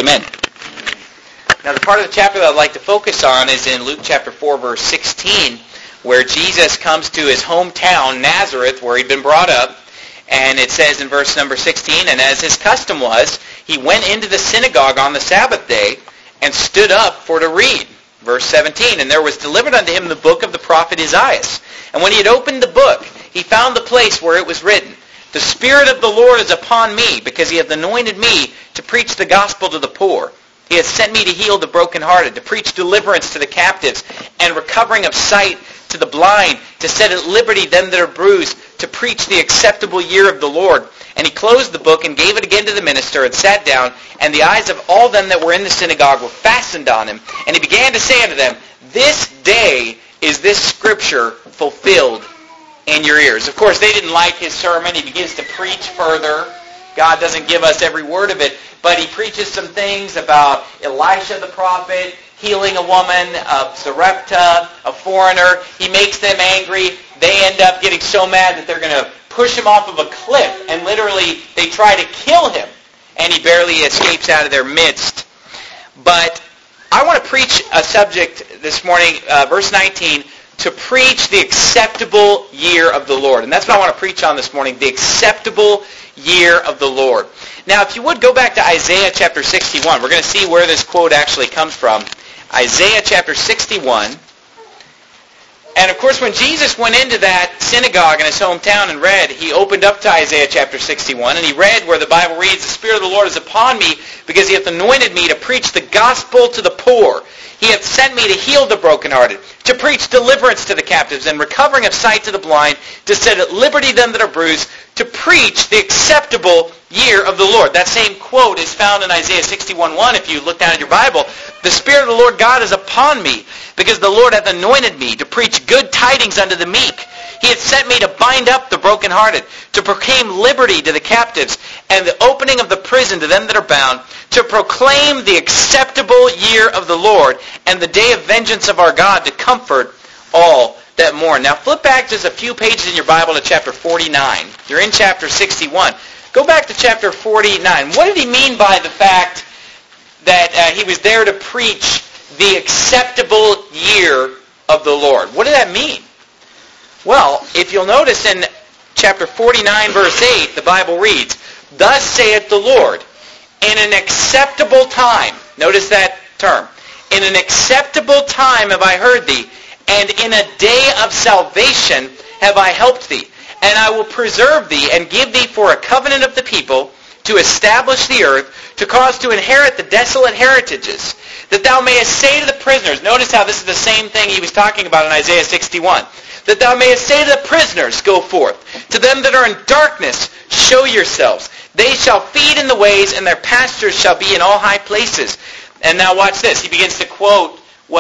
Amen. Now the part of the chapter that I'd like to focus on is in Luke chapter 4, verse 16, where Jesus comes to his hometown, Nazareth, where he'd been brought up. And it says in verse number 16, "And as his custom was, he went into the synagogue on the Sabbath day and stood up for to read." Verse 17, "And there was delivered unto him the book of the prophet Isaiah. And when he had opened the book, he found the place where it was written, The Spirit of the Lord is upon me, because he hath anointed me to preach the gospel to the poor. He hath sent me to heal the brokenhearted, to preach deliverance to the captives, and recovering of sight to the blind, to set at liberty them that are bruised, to preach the acceptable year of the Lord. And he closed the book and gave it again to the minister and sat down, and the eyes of all them that were in the synagogue were fastened on him. And he began to say unto them, This day is this scripture fulfilled in your ears." Of course, they didn't like his sermon. He begins to preach further. God doesn't give us every word of it, but he preaches some things about Elisha the prophet, healing a woman of Sarepta, a foreigner. He makes them angry. They end up getting so mad that they're going to push him off of a cliff, and literally they try to kill him, and he barely escapes out of their midst. But I want to preach a subject this morning, verse 19, to preach the acceptable year of the Lord. And that's what I want to preach on this morning, the acceptable year of the Lord. Now, if you would go back to Isaiah chapter 61, we're going to see where this quote actually comes from. Isaiah chapter 61. And of course, when Jesus went into that synagogue in his hometown and read, he opened up to Isaiah chapter 61, and he read where the Bible reads, "The Spirit of the Lord is upon me, because he hath anointed me to preach the gospel to the poor. He hath sent me to heal the brokenhearted, to preach deliverance to the captives, and recovering of sight to the blind, to set at liberty them that are bruised, to preach the acceptable year of the Lord." That same quote is found in Isaiah 61:1 if you look down at your Bible. "The Spirit of the Lord God is upon me, because the Lord hath anointed me to preach good tidings unto the meek. He hath sent me to bind up the brokenhearted, to proclaim liberty to the captives, and the opening of the prison to them that are bound, to proclaim the acceptable year of the Lord, and the day of vengeance of our God, to comfort all that mourn." Now flip back just a few pages in your Bible to chapter 49. You're in chapter 61. Go back to chapter 49. What did he mean by the fact that he was there to preach the acceptable year of the Lord? What did that mean? Well, if you'll notice in chapter 49, verse 8, the Bible reads, "Thus saith the Lord, in an acceptable time," notice that term, "in an acceptable time have I heard thee, and in a day of salvation have I helped thee. And I will preserve thee, and give thee for a covenant of the people, to establish the earth, to cause to inherit the desolate heritages, that thou mayest say to the prisoners," notice how this is the same thing he was talking about in Isaiah 61, "that thou mayest say to the prisoners, Go forth. To them that are in darkness, show yourselves. They shall feed in the ways, and their pastures shall be in all high places." And now watch this. He begins to quote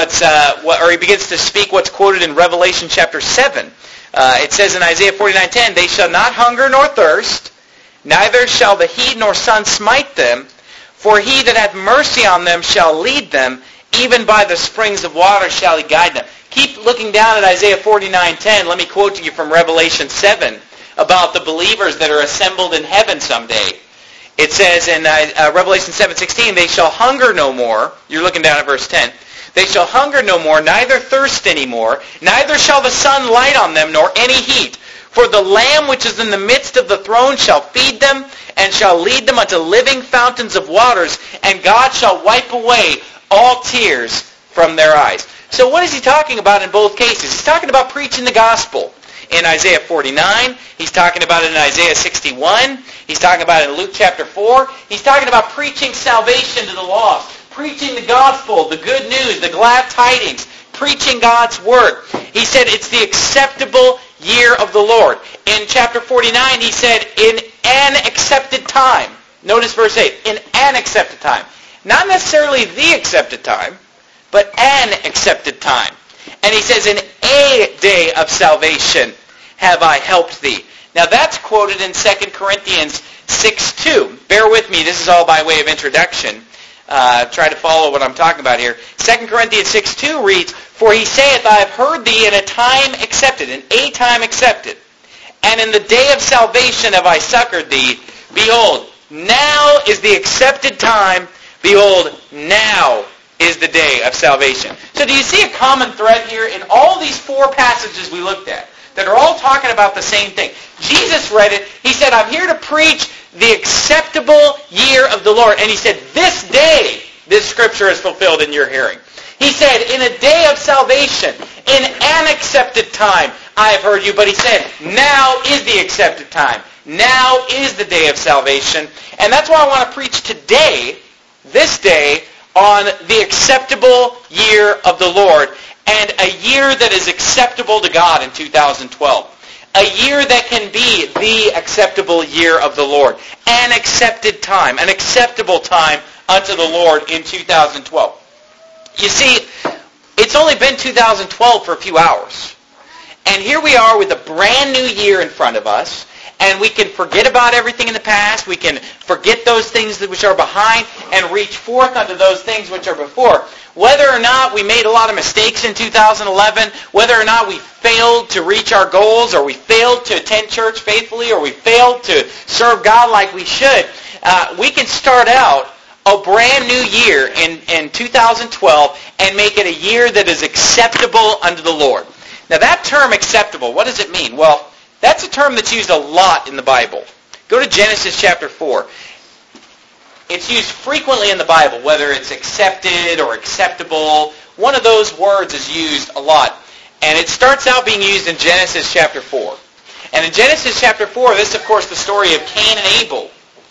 he begins to speak what's quoted in Revelation chapter 7. It says in Isaiah 49:10, "They shall not hunger nor thirst, neither shall the heat nor sun smite them, for he that hath mercy on them shall lead them, even by the springs of water shall he guide them." Keep looking down at Isaiah 49:10. Let me quote to you from Revelation 7 about the believers that are assembled in heaven someday. It says in Revelation 7:16, "They shall hunger no more." You're looking down at verse 10. "They shall hunger no more, neither thirst any more, neither shall the sun light on them, nor any heat. For the Lamb which is in the midst of the throne shall feed them, and shall lead them unto living fountains of waters, and God shall wipe away all tears from their eyes." So what is he talking about in both cases? He's talking about preaching the gospel. In Isaiah 49, he's talking about it in Isaiah 61, he's talking about it in Luke chapter 4. He's talking about preaching salvation to the lost, preaching the gospel, the good news, the glad tidings, preaching God's word. He said it's the acceptable year of the Lord. In chapter 49, he said, in an accepted time. Notice verse 8, in an accepted time. Not necessarily the accepted time, but an accepted time. And he says, in a day of salvation have I helped thee. Now that's quoted in 2 Corinthians 6:2. Bear with me, this is all by way of introduction. Try to follow what I'm talking about here. 2 Corinthians 6:2 reads, "For he saith, I have heard thee in a time accepted," in a time accepted, "and in the day of salvation have I succored thee. Behold, now is the accepted time. Behold, now is the day of salvation. So do you see a common thread here in all these four passages we looked at that are all talking about the same thing? Jesus read it. He said, I'm here to preach the acceptable year of the Lord. And he said, this day, this scripture is fulfilled in your hearing. He said, in a day of salvation, in an accepted time, I have heard you. But he said, now is the accepted time. Now is the day of salvation. And that's why I want to preach today, this day, on the acceptable year of the Lord, and a year that is acceptable to God in 2012. A year that can be the acceptable year of the Lord. An accepted time, an acceptable time unto the Lord in 2012. You see, it's only been 2012 for a few hours. And here we are with a brand new year in front of us. And we can forget about everything in the past. We can forget those things which are behind and reach forth unto those things which are before. Whether or not we made a lot of mistakes in 2011, whether or not we failed to reach our goals, or we failed to attend church faithfully, or we failed to serve God like we should, we can start out a brand new year in 2012 and make it a year that is acceptable unto the Lord. Now that term acceptable, what does it mean? Well, that's a term that's used a lot in the Bible. Go to Genesis chapter 4. It's used frequently in the Bible, whether it's accepted or acceptable. One of those words is used a lot. And it starts out being used in Genesis chapter 4. And in Genesis chapter 4, this is, of course, the story of Cain and Abel.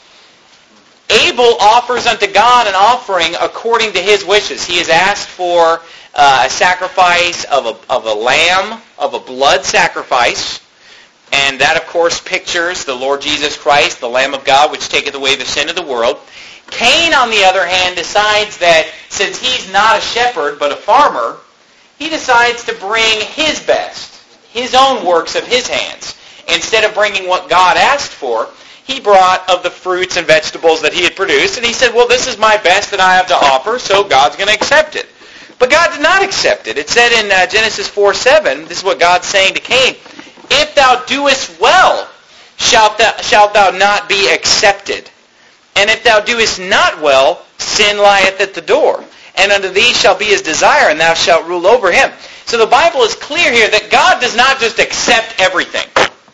Abel offers unto God an offering according to his wishes. He has asked for a sacrifice of a lamb, of a blood sacrifice. And that, of course, pictures the Lord Jesus Christ, the Lamb of God, which taketh away the sin of the world. Cain, on the other hand, decides that since he's not a shepherd but a farmer, he decides to bring his best, his own works of his hands. Instead of bringing what God asked for, he brought of the fruits and vegetables that he had produced, and he said, well, this is my best that I have to offer, so God's going to accept it. But God did not accept it. It said in Genesis 4:7, this is what God's saying to Cain, if thou doest well, shalt thou not be accepted. And if thou doest not well, sin lieth at the door. And unto thee shall be his desire, and thou shalt rule over him. So the Bible is clear here that God does not just accept everything.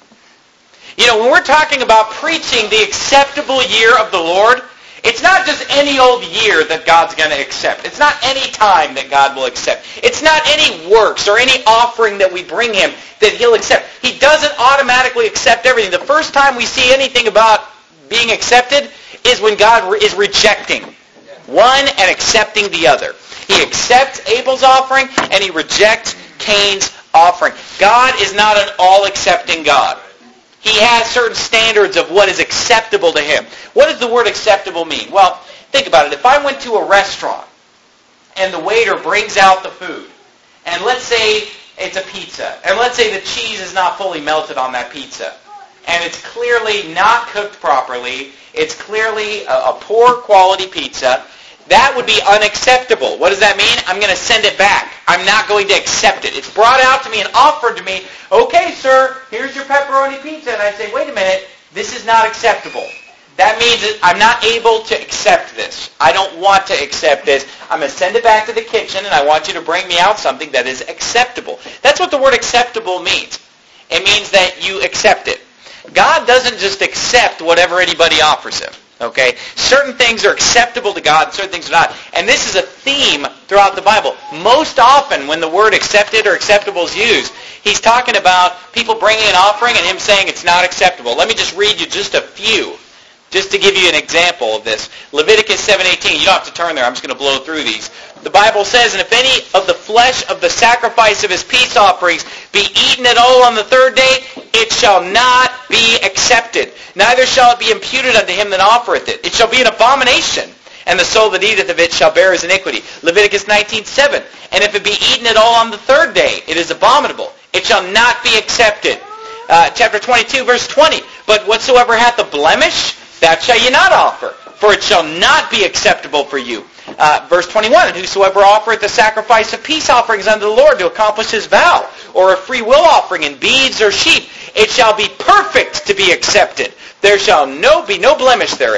You know, when we're talking about preaching the acceptable year of the Lord, it's not just any old year that God's going to accept. It's not any time that God will accept. It's not any works or any offering that we bring him that he'll accept. He doesn't automatically accept everything. The first time we see anything about being accepted is when God is rejecting one and accepting the other. He accepts Abel's offering and he rejects Cain's offering. God is not an all-accepting God. He has certain standards of what is acceptable to him. What does the word acceptable mean? Well, think about it. If I went to a restaurant and the waiter brings out the food, and let's say it's a pizza, and let's say the cheese is not fully melted on that pizza, and it's clearly not cooked properly, it's clearly a poor quality pizza, that would be unacceptable. What does that mean? I'm going to send it back. I'm not going to accept it. It's brought out to me and offered to me, okay, sir, here's your pepperoni pizza. And I say, wait a minute, this is not acceptable. That means that I'm not able to accept this. I don't want to accept this. I'm going to send it back to the kitchen, and I want you to bring me out something that is acceptable. That's what the word acceptable means. It means that you accept it. God doesn't just accept whatever anybody offers him. Okay? Certain things are acceptable to God and certain things are not. And this is a theme throughout the Bible. Most often when the word accepted or acceptable is used, he's talking about people bringing an offering and him saying it's not acceptable. Let me just read you just a few, just to give you an example of this. Leviticus 7:18. You don't have to turn there. I'm just going to blow through these. The Bible says, and if any of the flesh of the sacrifice of his peace offerings be eaten at all on the third day, it shall not be accepted. Neither shall it be imputed unto him that offereth it. It shall be an abomination, and the soul that eateth of it shall bear his iniquity. Leviticus 19:7. And if it be eaten at all on the third day, it is abominable. It shall not be accepted. Chapter 22, verse 20. But whatsoever hath a blemish, that shall ye not offer, for it shall not be acceptable for you. Verse 21, and whosoever offereth the sacrifice of peace offerings unto the Lord to accomplish his vow, or a free will offering in beeves or sheep, it shall be perfect to be accepted. There shall be no blemish therein.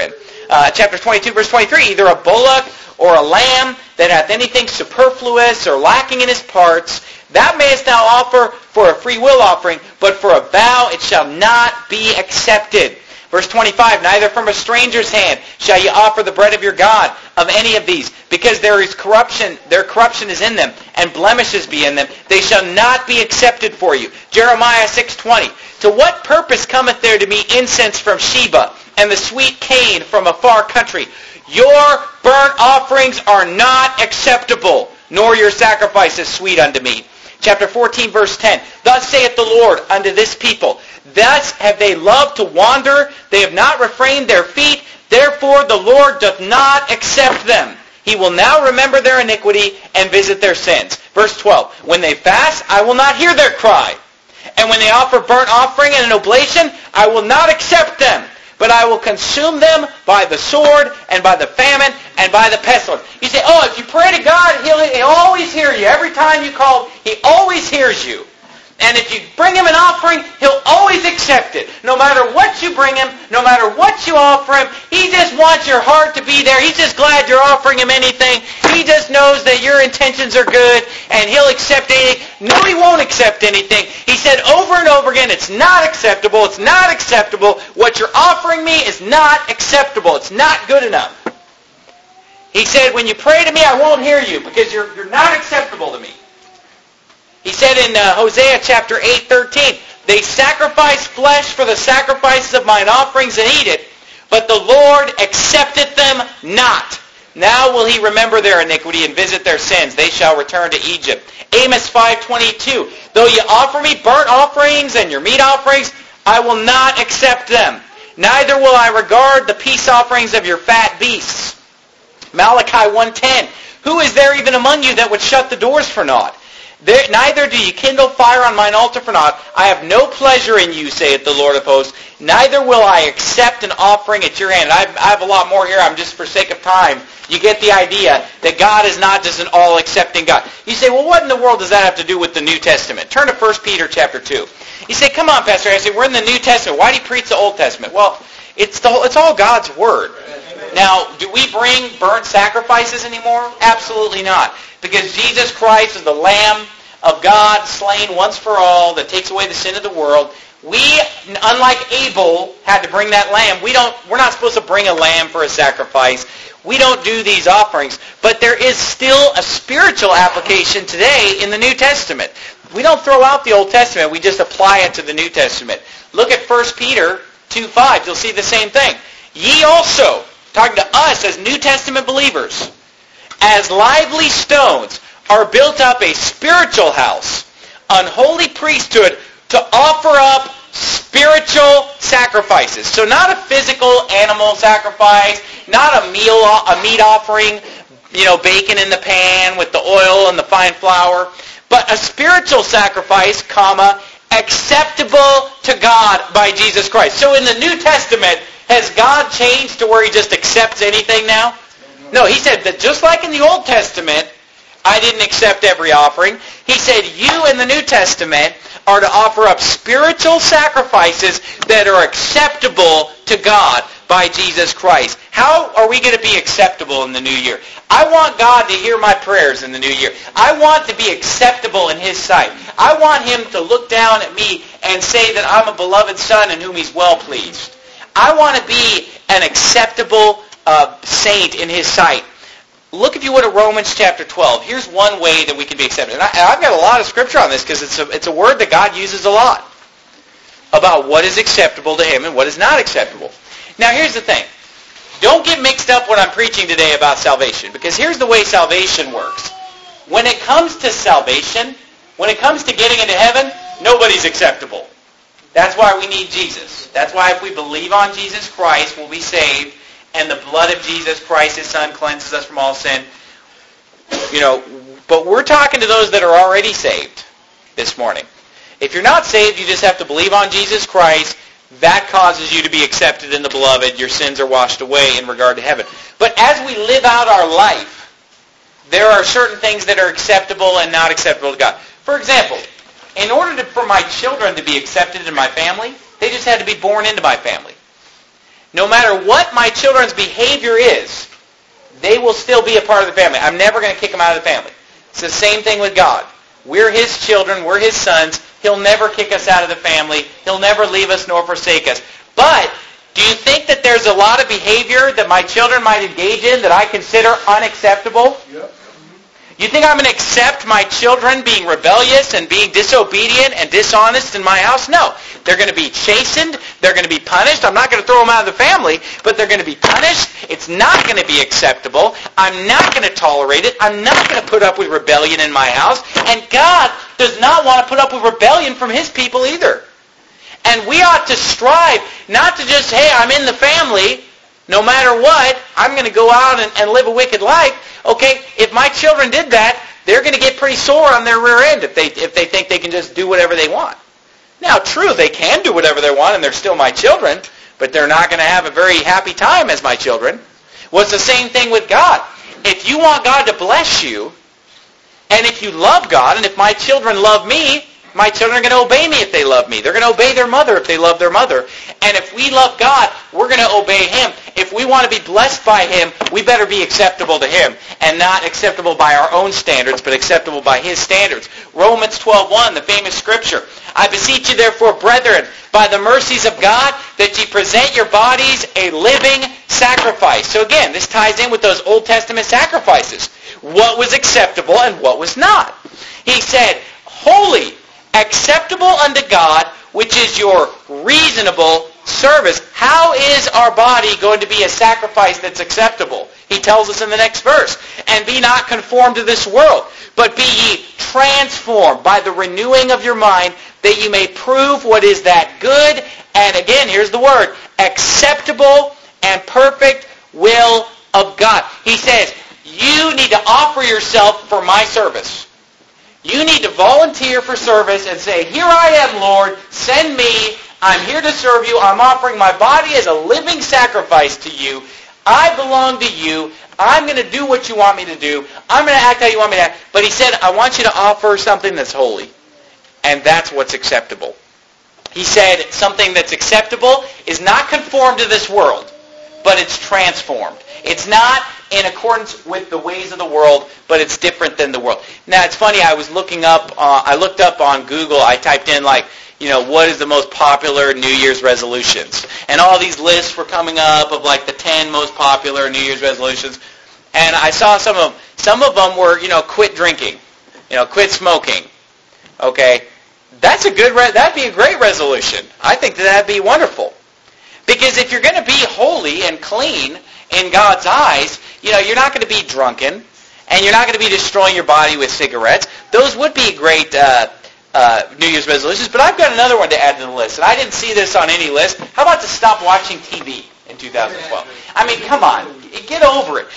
chapter 22, verse 23, either a bullock or a lamb that hath anything superfluous or lacking in his parts, that mayest thou offer for a free will offering, but for a vow it shall not be accepted. Verse 25, neither from a stranger's hand shall ye offer the bread of your God of any of these, because there is corruption, their corruption is in them, and blemishes be in them. They shall not be accepted for you. Jeremiah 6:20, to what purpose cometh there to me incense from Sheba, and the sweet cane from a far country? Your burnt offerings are not acceptable, nor your sacrifices sweet unto me. Chapter 14, verse 10, thus saith the Lord unto this people, thus have they loved to wander, they have not refrained their feet, therefore the Lord doth not accept them. He will now remember their iniquity and visit their sins. Verse 12, when they fast, I will not hear their cry. And when they offer burnt offering and an oblation, I will not accept them. But I will consume them by the sword and by the famine and by the pestilence. You say, oh, if you pray to God, He'll always hear you. Every time you call, He always hears you. And if you bring Him an offering, He'll always accept it. No matter what you bring Him, no matter what you offer Him, He just wants your heart to be there. He's just glad you're offering Him anything. He just knows that your intentions are good, and He'll accept anything. No, He won't accept anything. He said over and over again, it's not acceptable. It's not acceptable. What you're offering me is not acceptable. It's not good enough. He said, when you pray to me, I won't hear you because you're not acceptable to me. He said in Hosea chapter 8:13, they sacrifice flesh for the sacrifices of mine offerings and eat it, but the Lord accepteth them not. Now will He remember their iniquity and visit their sins. They shall return to Egypt. Amos 5:22, though you offer me burnt offerings and your meat offerings, I will not accept them. Neither will I regard the peace offerings of your fat beasts. Malachi 1:10, who is there even among you that would shut the doors for naught? Neither do ye kindle fire on mine altar for naught. I have no pleasure in you, saith the Lord of hosts. Neither will I accept an offering at your hand. I have a lot more here. I'm just for sake of time. You get the idea that God is not just an all-accepting God. You say, well, what in the world does that have to do with the New Testament? Turn to 1 Peter chapter 2. You say, come on, Pastor. I say, we're in the New Testament. Why do you preach the Old Testament? Well, it's all God's Word. Now, do we bring burnt sacrifices anymore? Absolutely not. Because Jesus Christ is the Lamb of God slain once for all that takes away the sin of the world. We, unlike Abel, had to bring that lamb. We're not supposed to bring a lamb for a sacrifice. We don't do these offerings. But there is still a spiritual application today in the New Testament. We don't throw out the Old Testament. We just apply it to the New Testament. Look at 1 Peter 2:5. You'll see the same thing. Ye also, talking to us as New Testament believers, as lively stones, are built up a spiritual house, unholy priesthood, to offer up spiritual sacrifices. So not a physical animal sacrifice, not a meat offering, bacon in the pan with the oil and the fine flour, but a spiritual sacrifice, acceptable to God by Jesus Christ. So in the New Testament, has God changed to where He just accepts anything now? No, He said that just like in the Old Testament, I didn't accept every offering. He said, you in the New Testament are to offer up spiritual sacrifices that are acceptable to God by Jesus Christ. How are we going to be acceptable in the new year? I want God to hear my prayers in the new year. I want to be acceptable in His sight. I want Him to look down at me and say that I'm a beloved son in whom He's well pleased. I want to be an acceptable saint in His sight. Look, if you would, at Romans chapter 12. Here's one way that we can be accepted. And I've got a lot of scripture on this because it's a word that God uses a lot about what is acceptable to Him and what is not acceptable. Now, here's the thing. Don't get mixed up when I'm preaching today about salvation, because here's the way salvation works. When it comes to salvation, when it comes to getting into heaven, nobody's acceptable. That's why we need Jesus. That's why if we believe on Jesus Christ, we'll be saved. And the blood of Jesus Christ, His Son, cleanses us from all sin. But we're talking to those that are already saved this morning. If you're not saved, you just have to believe on Jesus Christ. That causes you to be accepted in the beloved. Your sins are washed away in regard to heaven. But as we live out our life, there are certain things that are acceptable and not acceptable to God. For example, in order for my children to be accepted in my family, they just had to be born into my family. no matter what my children's behavior is, they will still be a part of the family. I'm never going to kick them out of the family. It's the same thing with God. We're His children. We're His sons. He'll never kick us out of the family. He'll never leave us nor forsake us. But do you think that there's a lot of behavior that my children might engage in that I consider unacceptable? Yep. You think I'm going to accept my children being rebellious and being disobedient and dishonest in my house? No. They're going to be chastened. They're going to be punished. I'm not going to throw them out of the family, but they're going to be punished. It's not going to be acceptable. I'm not going to tolerate it. I'm not going to put up with rebellion in my house. And God does not want to put up with rebellion from His people either. And we ought to strive not to just, hey, I'm in the family, no matter what, I'm going to go out and live a wicked life. Okay, if my children did that, they're going to get pretty sore on their rear end if they think they can just do whatever they want. Now, true, they can do whatever they want and they're still my children, but they're not going to have a very happy time as my children. Well, it's the same thing with God. If you want God to bless you, and if you love God, and if my children love me, my children are going to obey me if they love me. They're going to obey their mother if they love their mother. And if we love God, we're going to obey Him. If we want to be blessed by Him, we better be acceptable to Him. And not acceptable by our own standards, but acceptable by His standards. Romans 12:1, the famous scripture. I beseech you therefore, brethren, by the mercies of God, that ye present your bodies a living sacrifice. So again, this ties in with those Old Testament sacrifices. What was acceptable and what was not. He said, holy, acceptable unto God, which is your reasonable service. How is our body going to be a sacrifice that's acceptable? He tells us in the next verse. And be not conformed to this world, but be ye transformed by the renewing of your mind, that you may prove what is that good, and again, here's the word, acceptable and perfect will of God. He says, you need to offer yourself for my service. You need to volunteer for service and say, here I am, Lord, send me. I'm here to serve you. I'm offering my body as a living sacrifice to you. I belong to you. I'm going to do what you want me to do. I'm going to act how you want me to act. But He said, I want you to offer something that's holy. And that's what's acceptable. He said something that's acceptable is not conformed to this world, but it's transformed. It's not in accordance with the ways of the world, but it's different than the world. Now, it's funny, I looked up on Google, I typed in what is the most popular New Year's resolutions? And all these lists were coming up of the 10 most popular New Year's resolutions. And I saw some of them. Some of them were, quit drinking, quit smoking. Okay, that'd be a great resolution. I think that'd be wonderful. Because if you're going to be holy and clean in God's eyes, you're not going to be drunken, and you're not going to be destroying your body with cigarettes. Those would be great New Year's resolutions, but I've got another one to add to the list, and I didn't see this on any list. How about to stop watching TV in 2012? I mean, come on, get over it.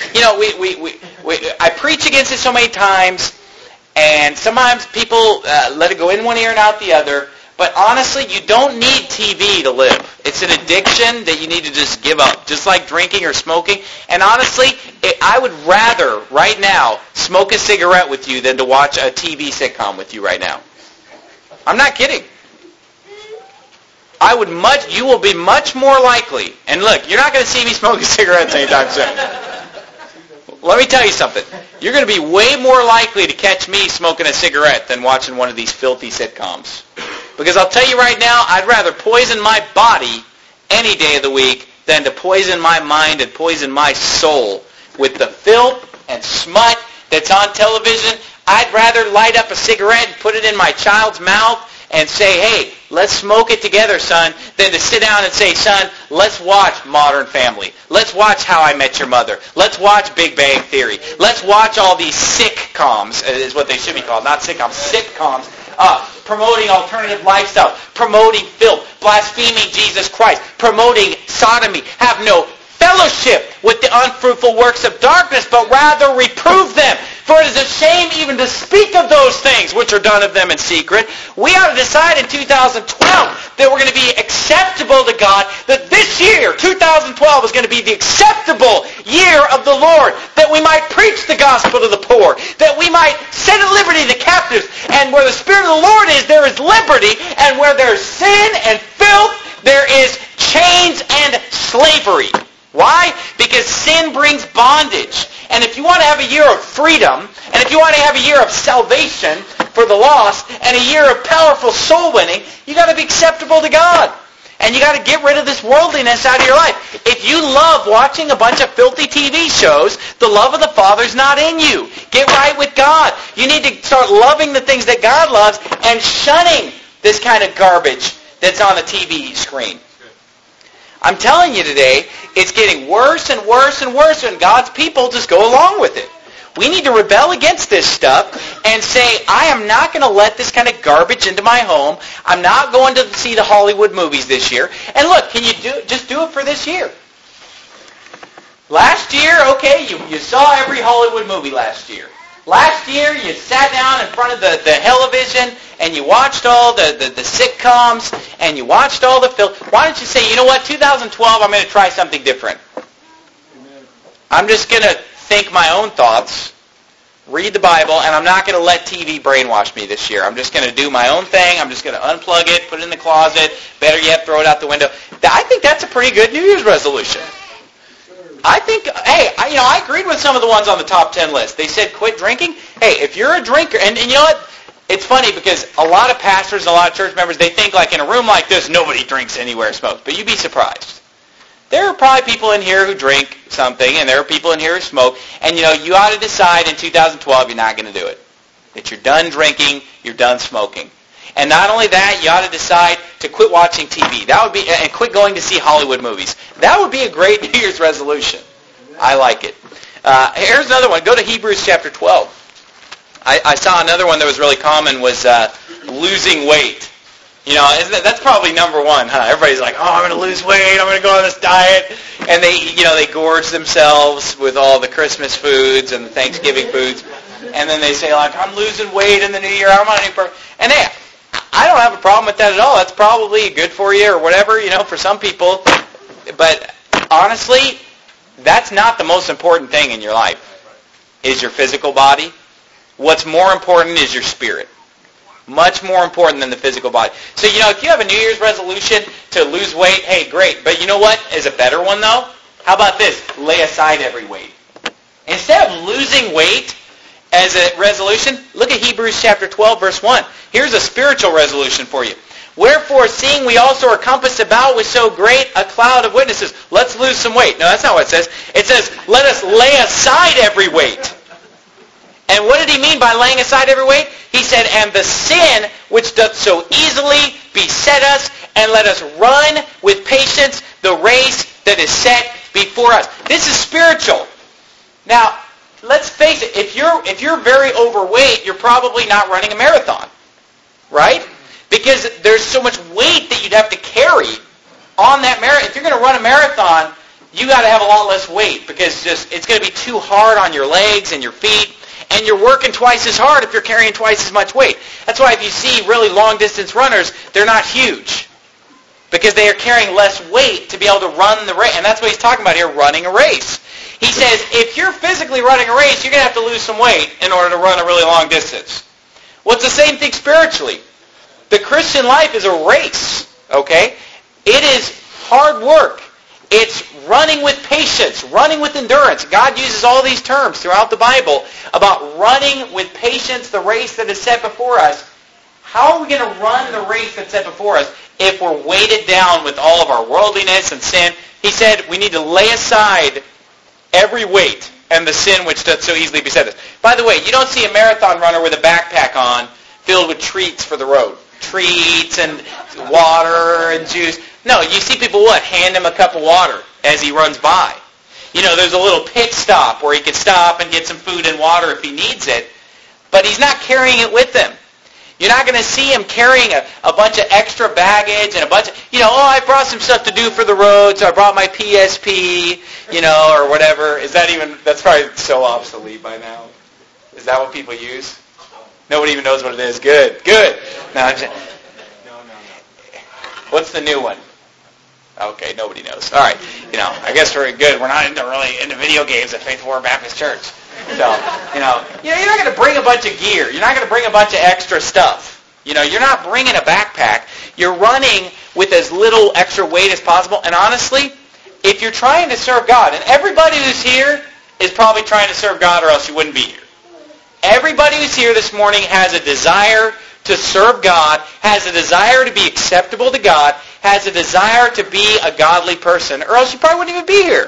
I preach against it so many times, and sometimes people let it go in one ear and out the other. But honestly, you don't need TV to live. It's an addiction that you need to just give up, just like drinking or smoking. And honestly, I would rather, right now, smoke a cigarette with you than to watch a TV sitcom with you right now. I'm not kidding. You will be much more likely, and look, you're not going to see me smoking cigarettes anytime soon. Let me tell you something. You're going to be way more likely to catch me smoking a cigarette than watching one of these filthy sitcoms. Because I'll tell you right now, I'd rather poison my body any day of the week than to poison my mind and poison my soul with the filth and smut that's on television. I'd rather light up a cigarette and put it in my child's mouth and say, hey, let's smoke it together, son, than to sit down and say, son, let's watch Modern Family. Let's watch How I Met Your Mother. Let's watch Big Bang Theory. Let's watch all these sitcoms, is what they should be called, not sitcoms, sitcoms, promoting alternative lifestyle, promoting filth, blaspheming Jesus Christ, promoting sodomy. Have no fellowship with the unfruitful works of darkness, but rather reprove them. For it is a shame even to speak of those things which are done of them in secret. We ought to decide in 2012 that we're going to be acceptable to God, that this year, 2012, is going to be the acceptable year of the Lord, that we might preach the gospel to the poor, that we might set at liberty the captives, and where the Spirit of the Lord is, there is liberty, and where there's sin and filth, there is chains and slavery. Why? Because sin brings bondage. And if you want to have a year of freedom, and if you want to have a year of salvation for the lost, and a year of powerful soul winning, you got to be acceptable to God. And you got to get rid of this worldliness out of your life. If you love watching a bunch of filthy TV shows, the love of the Father's not in you. Get right with God. You need to start loving the things that God loves and shunning this kind of garbage that's on the TV screen. I'm telling you today, it's getting worse and worse and worse, and God's people just go along with it. We need to rebel against this stuff and say, I am not going to let this kind of garbage into my home. I'm not going to see the Hollywood movies this year. And look, can you just do it for this year? Last year, okay, you saw every Hollywood movie last year. Last year, you sat down in front of the television and you watched all the sitcoms and you watched all the films. Why don't you say, you know what, 2012, I'm going to try something different. I'm just going to think my own thoughts, read the Bible, and I'm not going to let TV brainwash me this year. I'm just going to do my own thing. I'm just going to unplug it, put it in the closet, better yet, throw it out the window. I think that's a pretty good New Year's resolution. I think, I agreed with some of the ones on the top 10 list. They said quit drinking. Hey, if you're a drinker, and you know what? It's funny because a lot of pastors and a lot of church members, they think like in a room like this, nobody drinks anywhere, smokes. But you'd be surprised. There are probably people in here who drink something, and there are people in here who smoke. And, you ought to decide in 2012 you're not going to do it. That you're done drinking, you're done smoking. And not only that, you ought to decide to quit watching TV. That would be, and quit going to see Hollywood movies. That would be a great New Year's resolution. I like it. Here's another one. Go to Hebrews chapter 12. I saw another one that was really common was losing weight. That's probably number one, huh? Everybody's like, I'm going to lose weight. I'm going to go on this diet. And they gorge themselves with all the Christmas foods and the Thanksgiving foods. And then they say, like, I'm losing weight in the new year. I'm on a new program. And hey, I don't have a problem with that at all. That's probably good for you or whatever, for some people. But honestly, that's not the most important thing in your life, is your physical body. What's more important is your spirit. Much more important than the physical body. So, if you have a New Year's resolution to lose weight, hey, great. But you know what is a better one, though? How about this? Lay aside every weight. Instead of losing weight as a resolution, look at Hebrews chapter 12, verse 1. Here's a spiritual resolution for you. Wherefore, seeing we also are compassed about with so great a cloud of witnesses. Let's lose some weight. No, that's not what it says. It says, let us lay aside every weight. And what did he mean by laying aside every weight? He said, and the sin which doth so easily beset us, and let us run with patience the race that is set before us. This is spiritual. Now, let's face it, if you're very overweight, you're probably not running a marathon, right? Because there's so much weight that you'd have to carry on that marathon. If you're going to run a marathon, you got to have a lot less weight because it's going to be too hard on your legs and your feet. And you're working twice as hard if you're carrying twice as much weight. That's why if you see really long-distance runners, they're not huge. Because they are carrying less weight to be able to run the race. And that's what he's talking about here, running a race. He says, if you're physically running a race, you're going to have to lose some weight in order to run a really long distance. Well, it's the same thing spiritually. The Christian life is a race, okay? It is hard work. It's running with patience, running with endurance. God uses all these terms throughout the Bible about running with patience the race that is set before us. How are we going to run the race that's set before us if we're weighted down with all of our worldliness and sin? He said we need to lay aside every weight and the sin which doth so easily beset us. By the way, you don't see a marathon runner with a backpack on filled with treats for the road. Treats and water and juice. No, you see people hand him a cup of water as he runs by. There's a little pit stop where he can stop and get some food and water if he needs it, but he's not carrying it with him. You're not going to see him carrying a bunch of extra baggage and a bunch of, I brought some stuff to do for the road, so I brought my PSP, or whatever. That's probably so obsolete by now. Is that what people use? Nobody even knows what it is. Good. No, I'm just, what's the new one? Okay, nobody knows. All right. I guess we're good. We're not really into video games at Faithful Word Baptist Church. So, you're not going to bring a bunch of gear. You're not going to bring a bunch of extra stuff. You're not bringing a backpack. You're running with as little extra weight as possible. And honestly, if you're trying to serve God, and everybody who's here is probably trying to serve God or else you wouldn't be here. Everybody who's here this morning has a desire to serve God, has a desire to be acceptable to God, has a desire to be a godly person, or else you probably wouldn't even be here.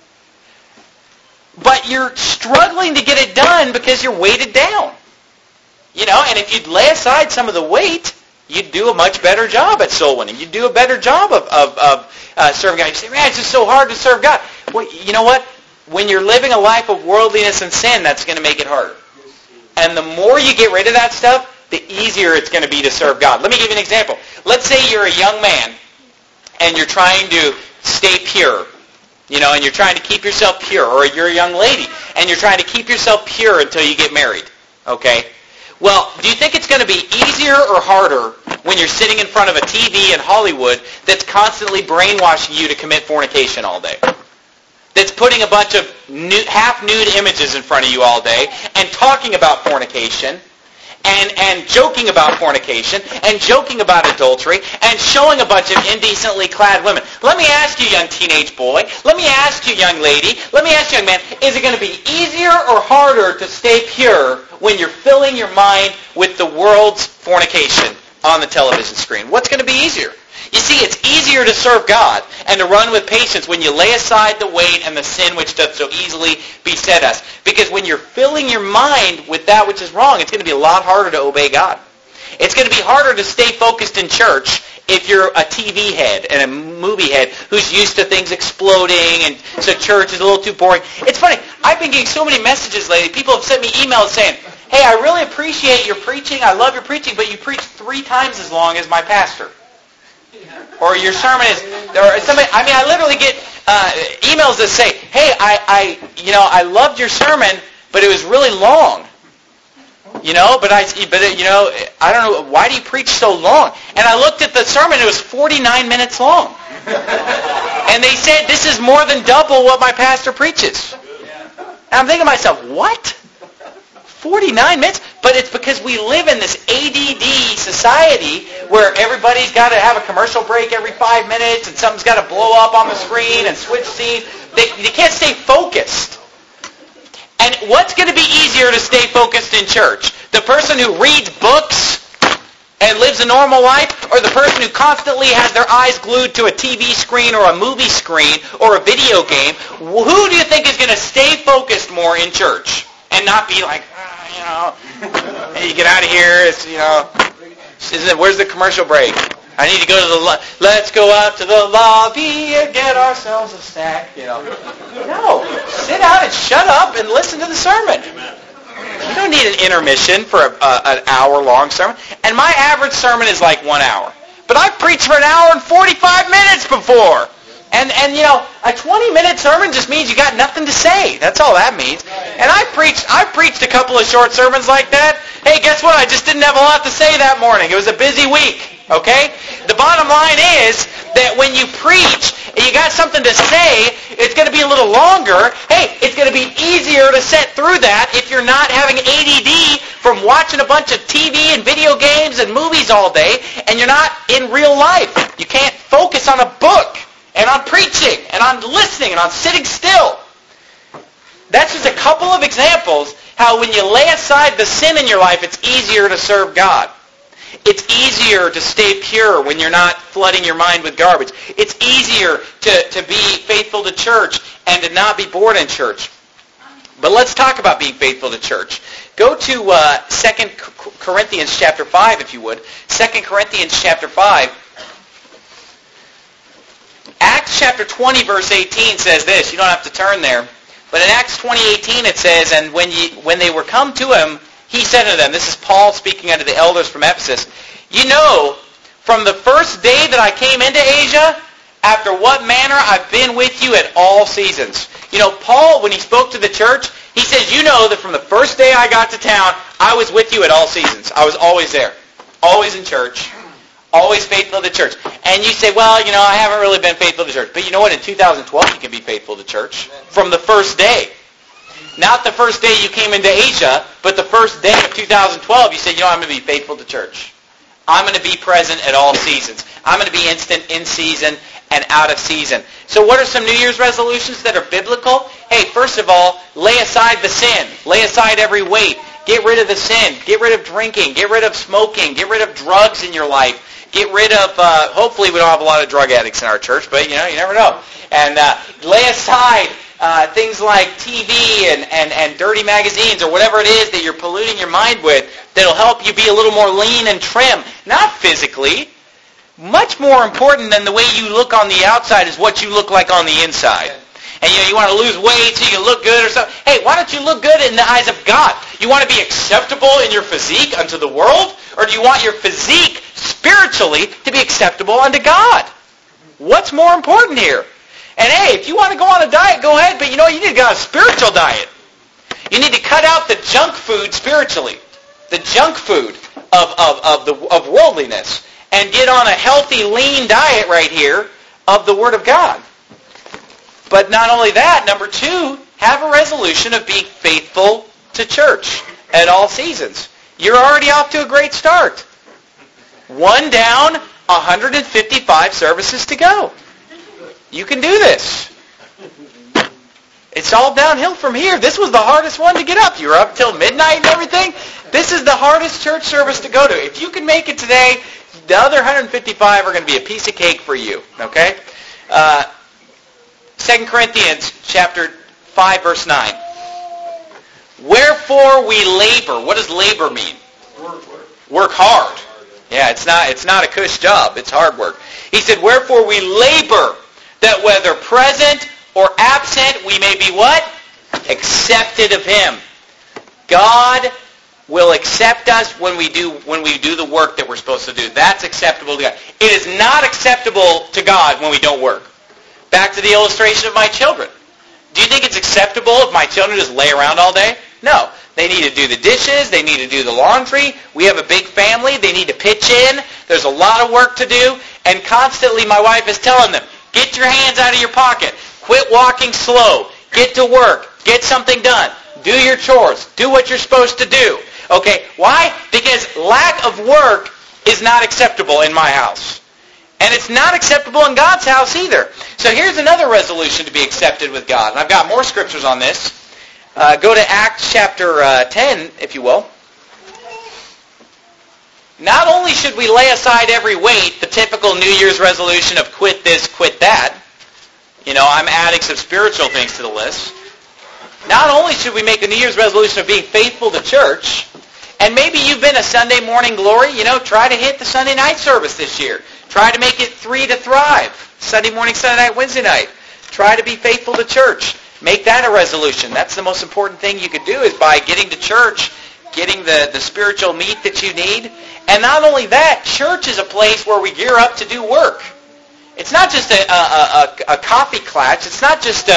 But you're struggling to get it done because you're weighted down. And if you'd lay aside some of the weight, you'd do a much better job at soul winning. You'd do a better job of serving God. You say, man, it's just so hard to serve God. Well, you know what? When you're living a life of worldliness and sin, that's going to make it harder. And the more you get rid of that stuff, the easier it's going to be to serve God. Let me give you an example. Let's say you're a young man and you're trying to stay pure, and you're trying to keep yourself pure, or you're a young lady and you're trying to keep yourself pure until you get married, okay? Well, do you think it's going to be easier or harder when you're sitting in front of a TV in Hollywood that's constantly brainwashing you to commit fornication all day? That's putting a bunch of half-nude images in front of you all day and talking about fornication and joking about fornication and joking about adultery and showing a bunch of indecently clad women. Let me ask you, young teenage boy, let me ask you, young lady, let me ask you, young man, is it going to be easier or harder to stay pure when you're filling your mind with the world's fornication on the television screen? What's going to be easier? You see, it's easier to serve God and to run with patience when you lay aside the weight and the sin which doth so easily beset us. Because when you're filling your mind with that which is wrong, it's going to be a lot harder to obey God. It's going to be harder to stay focused in church if you're a TV head and a movie head who's used to things exploding, and so church is a little too boring. It's funny, I've been getting so many messages lately. People have sent me emails saying, hey, I really appreciate your preaching, I love your preaching, but you preach 3 times as long as my pastor. Or your sermon is, or somebody, I literally get emails that say, hey, I loved your sermon, but it was really long. I don't know, why do you preach so long? And I looked at the sermon, it was 49 minutes long. And they said, this is more than double what my pastor preaches. And I'm thinking to myself, what? 49 minutes? But it's because we live in this ADD society where everybody's got to have a commercial break every 5 minutes and something's got to blow up on the screen and switch scenes. They can't stay focused. And what's going to be easier to stay focused in church? The person who reads books and lives a normal life, or the person who constantly has their eyes glued to a TV screen or a movie screen or a video game? Who do you think is going to stay focused more in church and not be like, hey, you get out of here, where's the commercial break? I need to go to let's go out to the lobby and get ourselves a snack, No, sit down and shut up and listen to the sermon. You don't need an intermission for an hour-long sermon. And my average sermon is like 1 hour. But I've preached for an hour and 45 minutes before. And a 20-minute sermon just means you got nothing to say. That's all that means. And I've preached a couple of short sermons like that. Hey, guess what? I just didn't have a lot to say that morning. It was a busy week. Okay? The bottom line is that when you preach and you got something to say, it's going to be a little longer. Hey, it's going to be easier to set through that if you're not having ADD from watching a bunch of TV and video games and movies all day, and you're not in real life. You can't focus on a book and on preaching and on listening and on sitting still. That's just a couple of examples how when you lay aside the sin in your life, it's easier to serve God. It's easier to stay pure when you're not flooding your mind with garbage. It's easier to be faithful to church and to not be bored in church. But let's talk about being faithful to church. Go to 2 Corinthians chapter 5, if you would. 2 Corinthians chapter 5. Acts chapter 20, verse 18 says this. You don't have to turn there. But in Acts 20:18 it says, and when they were come to him, he said unto them, this is Paul speaking unto the elders from Ephesus, from the first day that I came into Asia, after what manner I've been with you at all seasons. Paul, when he spoke to the church, he says, that from the first day I got to town, I was with you at all seasons. I was always there. Always in church. Always faithful to church. And you say, well, I haven't really been faithful to church. But you know what? In 2012, you can be faithful to church. From the first day. Not the first day you came into Asia, but the first day of 2012, you said, I'm going to be faithful to church. I'm going to be present at all seasons. I'm going to be instant in season and out of season. So what are some New Year's resolutions that are biblical? Hey, first of all, lay aside the sin. Lay aside every weight. Get rid of the sin. Get rid of drinking. Get rid of smoking. Get rid of drugs in your life. Get rid of, hopefully we don't have a lot of drug addicts in our church, but you never know. And lay aside things like TV and dirty magazines or whatever it is that you're polluting your mind with that'll help you be a little more lean and trim. Not physically. Much more important than the way you look on the outside is what you look like on the inside. And you want to lose weight so you can look good or something. Hey, why don't you look good in the eyes of God? You want to be acceptable in your physique unto the world? Or do you want your physique spiritually to be acceptable unto God? What's more important here? And hey, if you want to go on a diet, go ahead. But you need to go on a spiritual diet. You need to cut out the junk food spiritually. The junk food of worldliness. And get on a healthy, lean diet right here of the Word of God. But not only that, number 2, have a resolution of being faithful to church at all seasons. You're already off to a great start. 1 down, 155 services to go. You can do this. It's all downhill from here. This was the hardest one to get up. You were up till midnight and everything. This is the hardest church service to go to. If you can make it today, the other 155 are going to be a piece of cake for you. Okay? 2 Corinthians chapter 5, verse 9. Wherefore we labor. What does labor mean? Work hard. Yeah, it's not a cush job. It's hard work. He said, wherefore we labor, that whether present or absent, we may be what? Accepted of Him. God will accept us when we do the work that we're supposed to do. That's acceptable to God. It is not acceptable to God when we don't work. Back to the illustration of my children. Do you think it's acceptable if my children just lay around all day? No. They need to do the dishes. They need to do the laundry. We have a big family. They need to pitch in. There's a lot of work to do. And constantly my wife is telling them, get your hands out of your pocket. Quit walking slow. Get to work. Get something done. Do your chores. Do what you're supposed to do. Okay, why? Because lack of work is not acceptable in my house. And it's not acceptable in God's house either. So here's another resolution to be accepted with God. And I've got more scriptures on this. Go to Acts chapter 10, if you will. Not only should we lay aside every weight, the typical New Year's resolution of quit this, quit that. I'm adding some spiritual things to the list. Not only should we make a New Year's resolution of being faithful to church, and maybe you've been a Sunday morning glory, try to hit the Sunday night service this year. Try to make it 3 to thrive. Sunday morning, Sunday night, Wednesday night. Try to be faithful to church. Make that a resolution. That's the most important thing you could do is by getting to church, getting the spiritual meat that you need. And not only that, church is a place where we gear up to do work. It's not just a coffee clutch. It's not just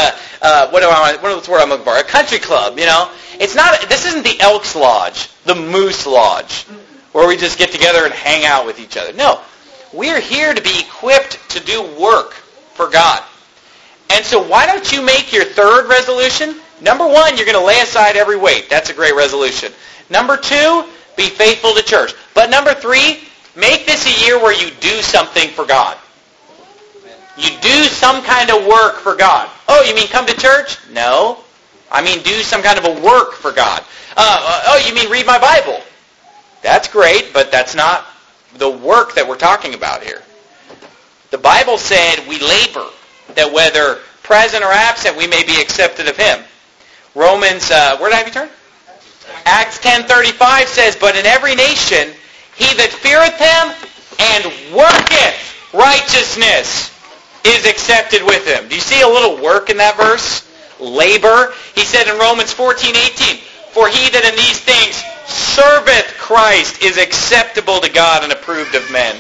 what's the word I'm looking for? A country club, It's not. This isn't the Elks Lodge, the Moose Lodge, where we just get together and hang out with each other. No. We're here to be equipped to do work for God. And so why don't you make your third resolution? Number 1, you're going to lay aside every weight. That's a great resolution. Number 2, be faithful to church. But number 3, make this a year where you do something for God. You do some kind of work for God. Oh, you mean come to church? No. I mean do some kind of a work for God. Oh, you mean read my Bible? That's great, but that's not the work that we're talking about here. The Bible said we labor, that whether present or absent, we may be accepted of Him. Romans, where did I have you turn? Acts 10:35 says, but in every nation, he that feareth Him and worketh righteousness is accepted with Him. Do you see a little work in that verse? Labor. He said in Romans 14:18, for he that in these things serveth Christ is acceptable to God and approved of men.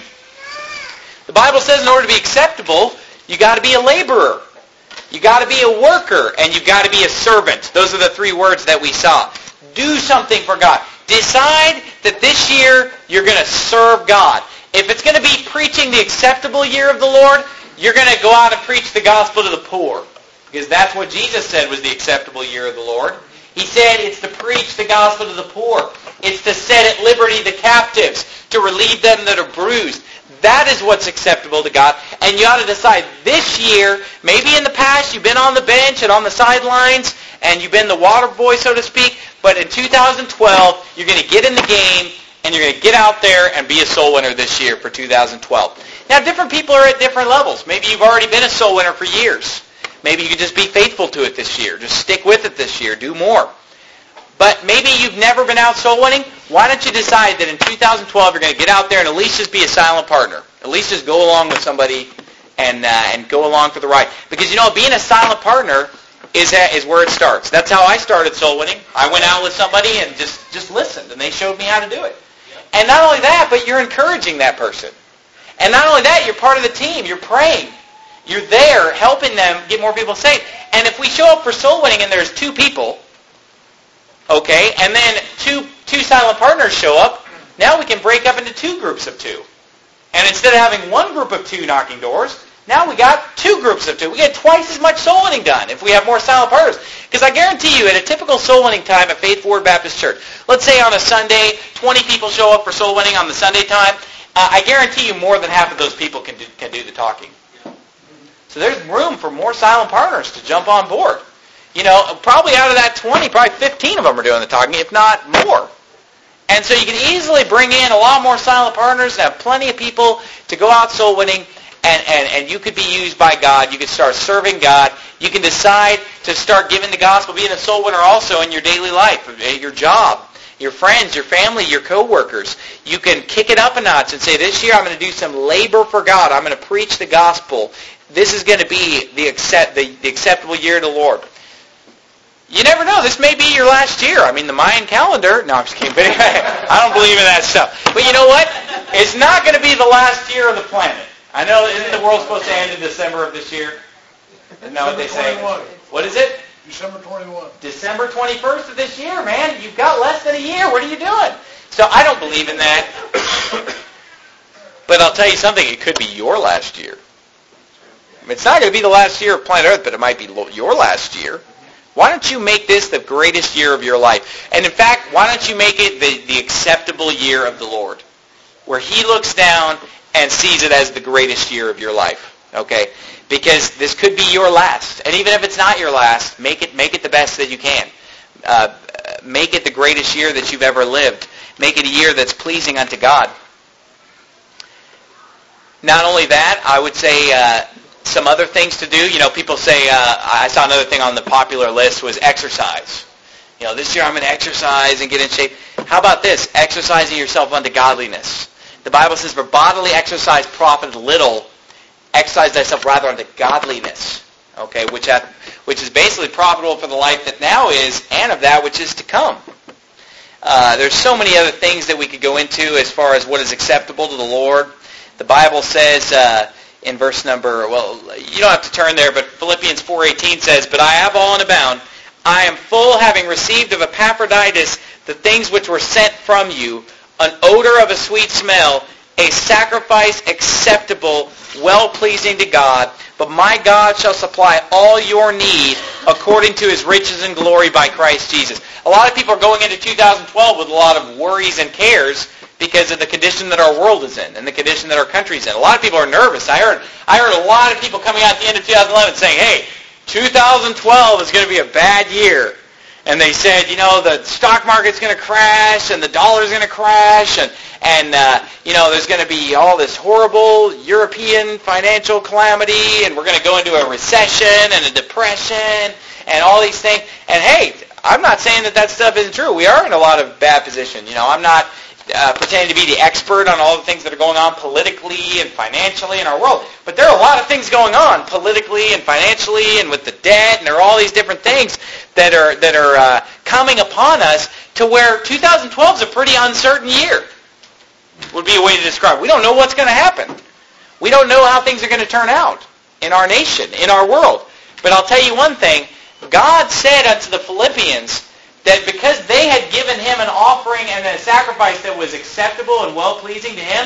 The Bible says in order to be acceptable, you got to be a laborer. You got to be a worker, and you've got to be a servant. Those are the 3 words that we saw. Do something for God. Decide that this year you're going to serve God. If it's going to be preaching the acceptable year of the Lord, you're going to go out and preach the gospel to the poor. Because that's what Jesus said was the acceptable year of the Lord. He said it's to preach the gospel to the poor. It's to set at liberty the captives, to relieve them that are bruised. That is what's acceptable to God. And you ought to decide this year, maybe in the past you've been on the bench and on the sidelines, and you've been the water boy, so to speak, but in 2012, you're going to get in the game, and you're going to get out there and be a soul winner this year for 2012. Now, different people are at different levels. Maybe you've already been a soul winner for years. Maybe you could just be faithful to it this year. Just stick with it this year. Do more. But maybe you've never been out soul winning. Why don't you decide that in 2012 you're going to get out there and at least just be a silent partner. At least just go along with somebody and go along for the ride. Because, being a silent partner is where it starts. That's how I started soul winning. I went out with somebody and just listened, and they showed me how to do it. And not only that, but you're encouraging that person. And not only that, you're part of the team. You're praying. You're there helping them get more people saved. And if we show up for soul winning and there's 2 people, okay, and then two silent partners show up, now we can break up into 2 groups of 2. And instead of having 1 group of 2 knocking doors, now we got 2 groups of 2. We get twice as much soul winning done if we have more silent partners. Because I guarantee you, at a typical soul winning time at Faith Forward Baptist Church, let's say on a Sunday, 20 people show up for soul winning on the Sunday time, I guarantee you more than half of those people can do the talking. So there's room for more silent partners to jump on board. Probably out of that 20, probably 15 of them are doing the talking, if not more. And so you can easily bring in a lot more silent partners and have plenty of people to go out soul winning, and you could be used by God. You could start serving God. You can decide to start giving the gospel, being a soul winner also in your daily life, your job, your friends, your family, your co-workers. You can kick it up a notch and say, this year I'm going to do some labor for God. I'm going to preach the gospel. This is going to be the acceptable year to the Lord. You never know. This may be your last year. I mean, the Mayan calendar. No, I'm just kidding. I don't believe in that stuff. But you know what? It's not going to be the last year of the planet. I know, isn't the world supposed to end in December of this year? Isn't that what they say? 21. What is it? December 21. December 21st of this year, man. You've got less than a year. What are you doing? So I don't believe in that. But I'll tell you something. It could be your last year. I mean, it's not going to be the last year of planet Earth, but it might be your last year. Why don't you make this the greatest year of your life? And in fact, why don't you make it the acceptable year of the Lord, where He looks down and sees it as the greatest year of your life? Okay? Because this could be your last. And even if it's not your last, make it the best that you can. Make it the greatest year that you've ever lived. Make it a year that's pleasing unto God. Not only that, I would say some other things to do. People say, I saw another thing on the popular list was exercise. This year I'm going to exercise and get in shape. How about this? Exercising yourself unto godliness. The Bible says, for bodily exercise profiteth little, exercise thyself rather unto godliness. Okay, which is basically profitable for the life that now is and of that which is to come. There's so many other things that we could go into as far as what is acceptable to the Lord. The Bible says in verse number, you don't have to turn there, but Philippians 4:18 says, but I have all in abound. I am full, having received of Epaphroditus the things which were sent from you, an odor of a sweet smell, a sacrifice acceptable, well-pleasing to God. But my God shall supply all your need according to His riches and glory by Christ Jesus. A lot of people are going into 2012 with a lot of worries and cares because of the condition that our world is in and the condition that our country's in. A lot of people are nervous. I heard a lot of people coming out at the end of 2011 saying, hey, 2012 is going to be a bad year. And they said, the stock market's going to crash and the dollar's going to crash and there's going to be all this horrible European financial calamity and we're going to go into a recession and a depression and all these things. And hey, I'm not saying that stuff isn't true. We are in a lot of bad position. I'm not pretending to be the expert on all the things that are going on politically and financially in our world. But there are a lot of things going on politically and financially and with the debt, and there are all these different things that are coming upon us to where 2012 is a pretty uncertain year, would be a way to describe it. We don't know what's going to happen. We don't know how things are going to turn out in our nation, in our world. But I'll tell you one thing. God said unto the Philippians that because they had given Him an offering and a sacrifice that was acceptable and well-pleasing to Him,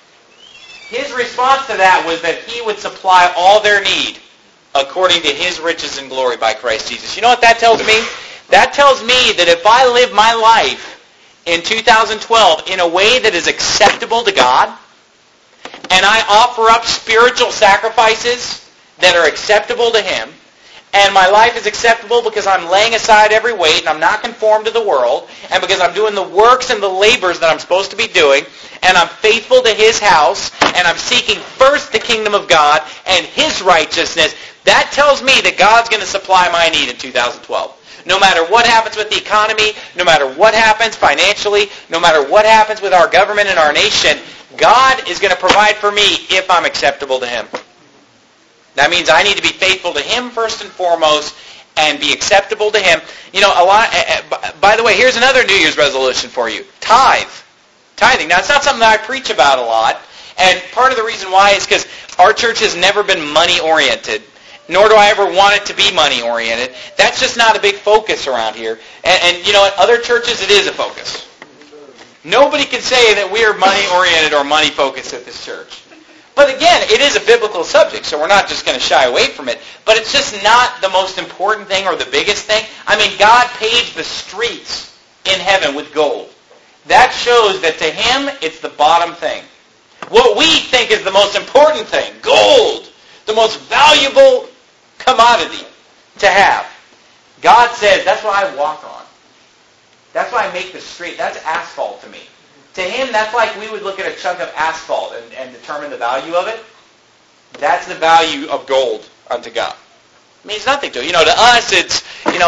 His response to that was that He would supply all their need according to His riches and glory by Christ Jesus. You know what that tells me? That tells me that if I live my life in 2012 in a way that is acceptable to God, and I offer up spiritual sacrifices that are acceptable to Him, and my life is acceptable because I'm laying aside every weight and I'm not conformed to the world, and because I'm doing the works and the labors that I'm supposed to be doing, and I'm faithful to His house, and I'm seeking first the kingdom of God and His righteousness, that tells me that God's going to supply my need in 2012. No matter what happens with the economy, no matter what happens financially, no matter what happens with our government and our nation, God is going to provide for me if I'm acceptable to Him. That means I need to be faithful to Him first and foremost and be acceptable to Him. You know, by the way, here's another New Year's resolution for you. Tithing. Now, it's not something that I preach about a lot, and part of the reason why is because our church has never been money-oriented, nor do I ever want it to be money-oriented. That's just not a big focus around here. And you know, at other churches, it is a focus. Nobody can say that we are money-oriented or money-focused at this church. But again, it is a biblical subject, so we're not just going to shy away from it. But it's just not the most important thing or the biggest thing. I mean, God paved the streets in heaven with gold. That shows that to Him, it's the bottom thing. What we think is the most important thing, gold, the most valuable commodity to have. God says, that's what I walk on. That's why I make the street. That's asphalt to me. To Him, that's like we would look at a chunk of asphalt and determine the value of it. That's the value of gold unto God. It means nothing to you. You know, to us, it's,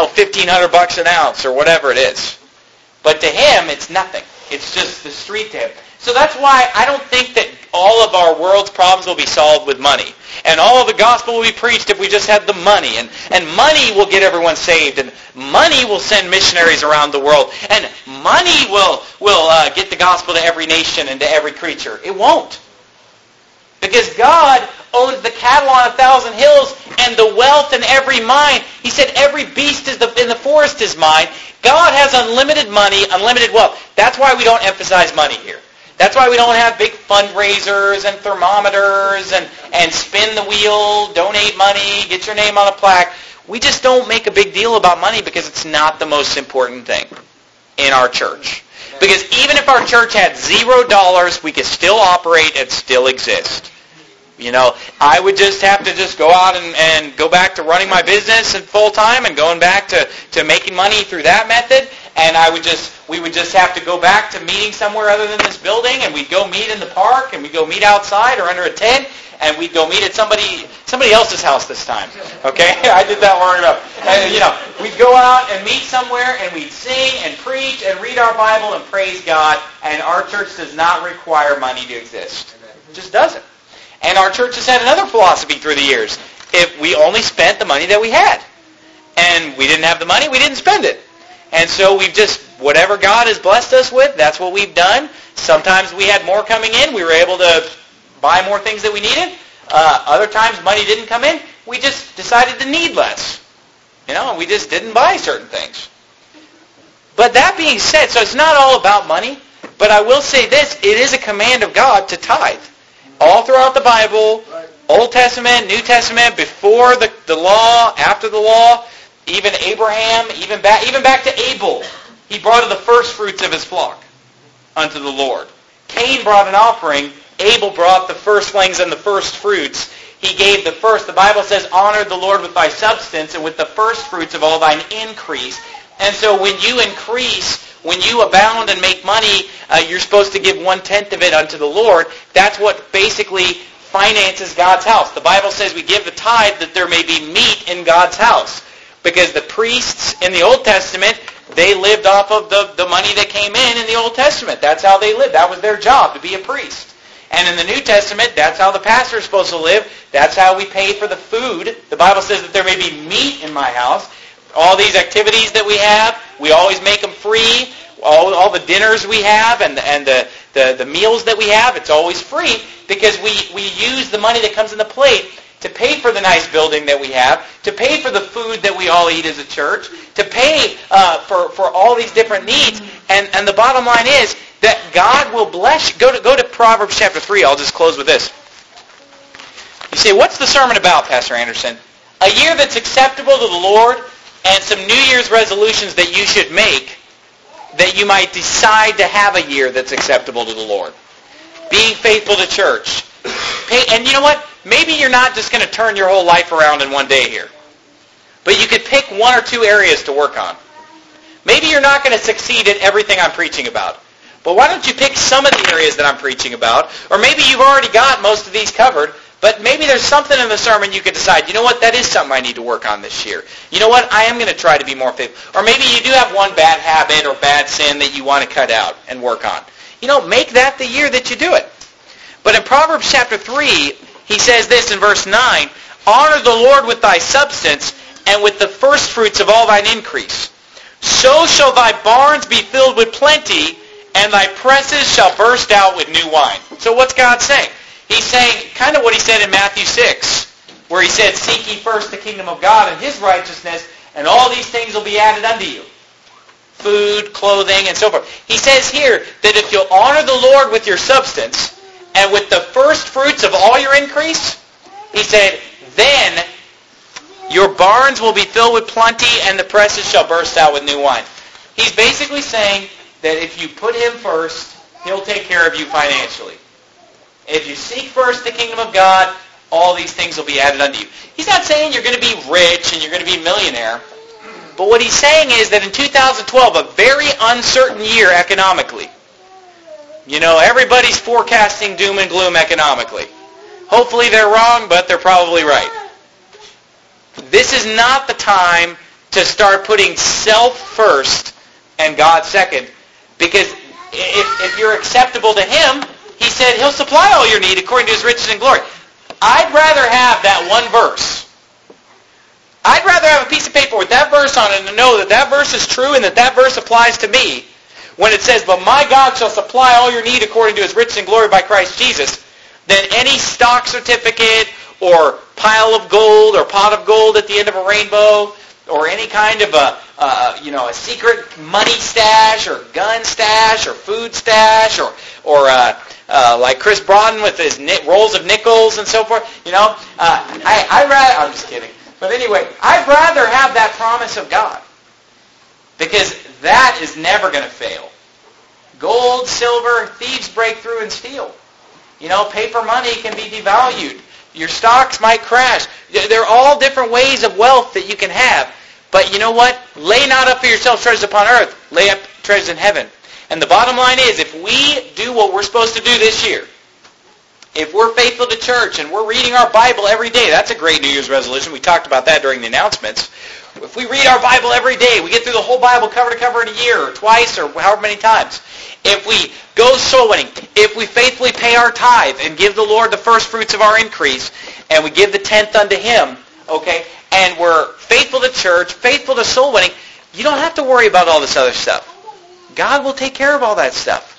$1,500 an ounce or whatever it is. But to Him, it's nothing. It's just the street to Him. So that's why I don't think that all of our world's problems will be solved with money. And all of the gospel will be preached if we just had the money. And money will get everyone saved. And money will send missionaries around the world. And money will get the gospel to every nation and to every creature. It won't. Because God owns the cattle on 1,000 hills and the wealth in every mine. He said every beast in the forest is mine. God has unlimited money, unlimited wealth. That's why we don't emphasize money here. That's why we don't have big fundraisers and thermometers and spin the wheel, donate money, get your name on a plaque. We just don't make a big deal about money because it's not the most important thing in our church. Because even if our church had $0, we could still operate and still exist. You know, I would just have to go out and go back to running my business and full time and going back to making money through that method. And we would just have to go back to meeting somewhere other than this building, and we'd go meet in the park, and we'd go meet outside or under a tent, and we'd go meet at somebody else's house this time. Okay, I did that long enough. And we'd go out and meet somewhere, and we'd sing and preach and read our Bible and praise God. And our church does not require money to exist. It just doesn't. And our church has had another philosophy through the years. If we only spent the money that we had, and we didn't have the money, we didn't spend it. And so we've just, whatever God has blessed us with, that's what we've done. Sometimes we had more coming in. We were able to buy more things that we needed. Other times money didn't come in. We just decided to need less. And we just didn't buy certain things. But that being said, so it's not all about money, but I will say this, it is a command of God to tithe. All throughout the Bible, Old Testament, New Testament, before the law, after the law, even Abraham, even back to Abel, he brought the first fruits of his flock unto the Lord. Cain brought an offering. Abel brought the firstlings and the first fruits. He gave the first. The Bible says, honor the Lord with thy substance and with the first fruits of all thine increase. And so when you increase, when you abound and make money, you're supposed to give 1/10 of it unto the Lord. That's what basically finances God's house. The Bible says we give the tithe that there may be meat in God's house. Because the priests in the Old Testament, they lived off of the money that came in the Old Testament. That's how they lived. That was their job, to be a priest. And in the New Testament, that's how the pastor is supposed to live. That's how we pay for the food. The Bible says that there may be meat in my house. All these activities that we have, we always make them free. All the dinners we have and the meals that we have, it's always free because we use the money that comes in the plate to pay for the nice building that we have, to pay for the food that we all eat as a church, to pay for all these different needs. And the bottom line is that God will bless you. Go to Proverbs chapter 3. I'll just close with this. You say, what's the sermon about, Pastor Anderson? A year that's acceptable to the Lord and some New Year's resolutions that you should make that you might decide to have a year that's acceptable to the Lord. Being faithful to church. and you know what? Maybe you're not just going to turn your whole life around in one day here. But you could pick one or two areas to work on. Maybe you're not going to succeed at everything I'm preaching about. But why don't you pick some of the areas that I'm preaching about? Or maybe you've already got most of these covered, but maybe there's something in the sermon you could decide, you know what, that is something I need to work on this year. You know what, I am going to try to be more faithful. Or maybe you do have one bad habit or bad sin that you want to cut out and work on. You know, make that the year that you do it. But in Proverbs chapter 3, he says this in verse 9, honor the Lord with thy substance and with the first fruits of all thine increase. So shall thy barns be filled with plenty, and thy presses shall burst out with new wine. So what's God saying? He's saying kind of what he said in Matthew 6, where he said, seek ye first the kingdom of God and his righteousness, and all these things will be added unto you. Food, clothing, and so forth. He says here that if you'll honor the Lord with your substance, and with the first fruits of all your increase, he said, then your barns will be filled with plenty, and the presses shall burst out with new wine. He's basically saying that if you put him first, he'll take care of you financially. If you seek first the kingdom of God, all these things will be added unto you. He's not saying you're going to be rich and you're going to be a millionaire. But what he's saying is that in 2012, a very uncertain year economically, you know, everybody's forecasting doom and gloom economically. Hopefully they're wrong, but they're probably right. This is not the time to start putting self first and God second. Because if you're acceptable to him, he said he'll supply all your need according to his riches and glory. I'd rather have that one verse. I'd rather have a piece of paper with that verse on it and know that that verse is true and that that verse applies to me when it says, but my God shall supply all your need according to his riches and glory by Christ Jesus, than any stock certificate or pile of gold or pot of gold at the end of a rainbow or any kind of a secret money stash or gun stash or food stash or like Chris Brodin with his rolls of nickels and so forth. You know, I'm just kidding. But anyway, I'd rather have that promise of God because that is never going to fail. Gold, silver, thieves break through and steal. You know, paper money can be devalued. Your stocks might crash. There are all different ways of wealth that you can have. But you know what? Lay not up for yourselves treasures upon earth. Lay up treasures in heaven. And the bottom line is, if we do what we're supposed to do this year, if we're faithful to church and we're reading our Bible every day, that's a great New Year's resolution. We talked about that during the announcements. If we read our Bible every day, we get through the whole Bible cover to cover in a year or twice or however many times. If we go soul winning, if we faithfully pay our tithe and give the Lord the first fruits of our increase, and we give the 10th unto him, okay, and we're faithful to church, faithful to soul winning, you don't have to worry about all this other stuff. God will take care of all that stuff.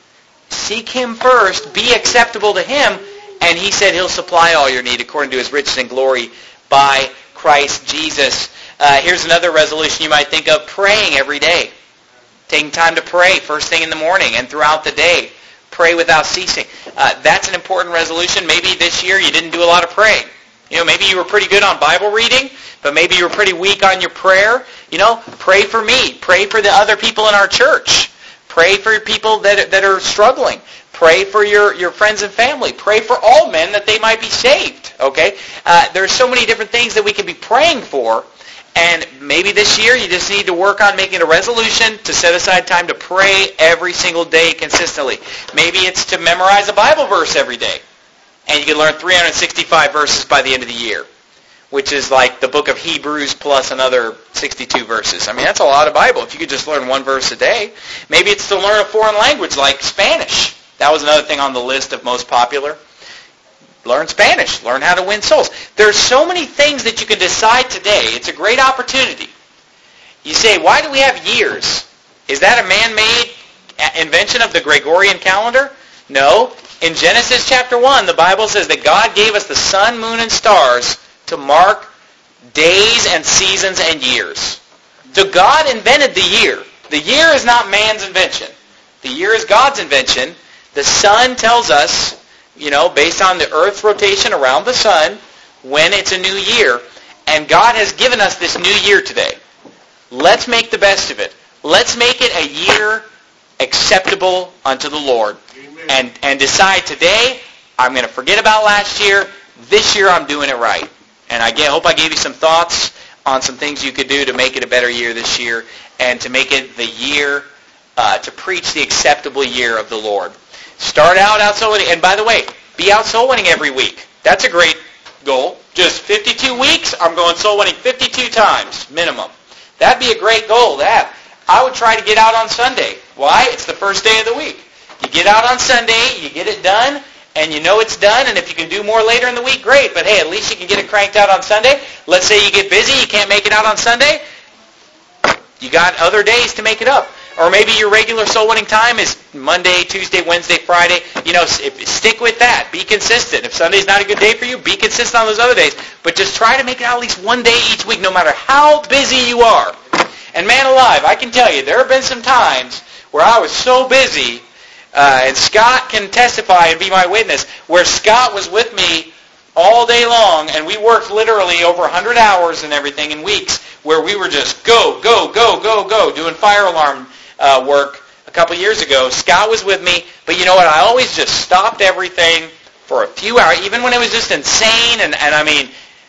Seek him first, be acceptable to him, and he said he'll supply all your need according to his riches and glory by Christ Jesus. Here's another resolution you might think of, praying every day. Taking time to pray first thing in the morning and throughout the day. Pray without ceasing. That's an important resolution. Maybe this year you didn't do a lot of praying. You know, maybe you were pretty good on Bible reading, but maybe you were pretty weak on your prayer. You know, pray for me. Pray for the other people in our church. Pray for people that are struggling. Pray for your friends and family. Pray for all men that they might be saved. Okay? There's so many different things that we can be praying for. And maybe this year you just need to work on making a resolution to set aside time to pray every single day consistently. Maybe it's to memorize a Bible verse every day. And you can learn 365 verses by the end of the year, which is like the book of Hebrews plus another 62 verses. I mean, that's a lot of Bible if you could just learn one verse a day. Maybe it's to learn a foreign language like Spanish. That was another thing on the list of most popular. Learn Spanish. Learn how to win souls. There's so many things that you can decide today. It's a great opportunity. You say, why do we have years? Is that a man-made invention of the Gregorian calendar? No. In Genesis chapter 1, the Bible says that God gave us the sun, moon, and stars to mark days and seasons and years. So God invented the year. The year is not man's invention. The year is God's invention. The sun tells us, you know, based on the Earth's rotation around the sun, when it's a new year. And God has given us this new year today. Let's make the best of it. Let's make it a year acceptable unto the Lord. And decide today, I'm going to forget about last year. This year I'm doing it right. And I hope I gave you some thoughts on some things you could do to make it a better year this year and to make it the year to preach the acceptable year of the Lord. Start out soul winning. And by the way, be out soul winning every week. That's a great goal. Just 52 weeks, I'm going soul winning 52 times minimum. That'd be a great goal to have. I would try to get out on Sunday. Why? It's the first day of the week. You get out on Sunday, you get it done, and you know it's done, and if you can do more later in the week, great. But hey, at least you can get it cranked out on Sunday. Let's say you get busy, you can't make it out on Sunday. You got other days to make it up. Or maybe your regular soul winning time is Monday, Tuesday, Wednesday, Friday. Stick with that. Be consistent. If Sunday's not a good day for you, be consistent on those other days. But just try to make it out at least one day each week, no matter how busy you are. And man alive, I can tell you, there have been some times where I was so busy, and Scott can testify and be my witness, where Scott was with me all day long, and we worked literally over 100 hours and everything in weeks, where we were just go, doing fire alarm work a couple years ago. Scott was with me, but you know what? I always just stopped everything for a few hours, even when it was just insane, and I mean,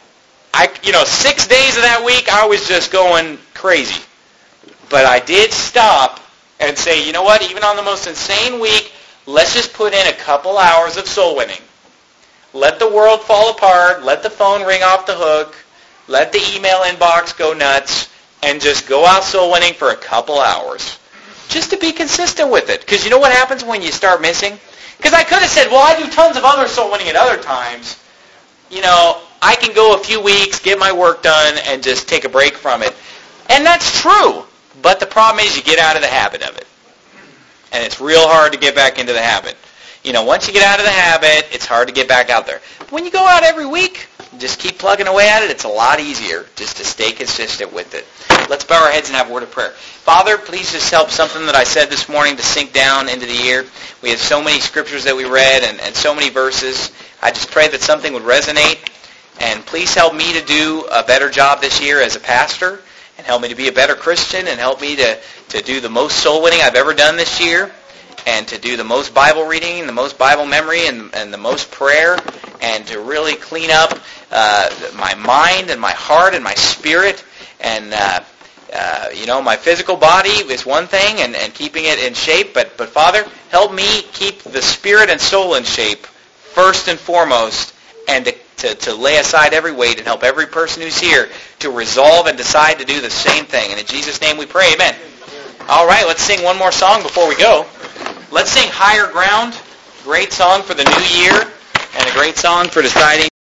6 days of that week, I was just going crazy. But I did stop and say, you know what? Even on the most insane week, let's just put in a couple hours of soul winning. Let the world fall apart. Let the phone ring off the hook. Let the email inbox go nuts. And just go out soul winning for a couple hours. Just to be consistent with it. Because you know what happens when you start missing? Because I could have said, well, I do tons of other soul winning at other times. I can go a few weeks, get my work done, and just take a break from it. And that's true. But the problem is you get out of the habit of it. And it's real hard to get back into the habit. Once you get out of the habit, it's hard to get back out there. But when you go out every week, just keep plugging away at it, it's a lot easier just to stay consistent with it. Let's bow our heads and have a word of prayer. Father, please just help something that I said this morning to sink down into the ear. We have so many scriptures that we read and so many verses. I just pray that something would resonate. And please help me to do a better job this year as a pastor. And help me to be a better Christian. And help me to do the most soul winning I've ever done this year. And to do the most Bible reading and the most Bible memory and the most prayer. And to really clean up my mind and my heart and my spirit. And, my physical body is one thing and keeping it in shape. But Father, help me keep the spirit and soul in shape first and foremost. And to lay aside every weight and help every person who's here to resolve and decide to do the same thing. And in Jesus' name we pray, amen. All right, let's sing one more song before we go. Let's sing Higher Ground. Great song for the new year and a great song for deciding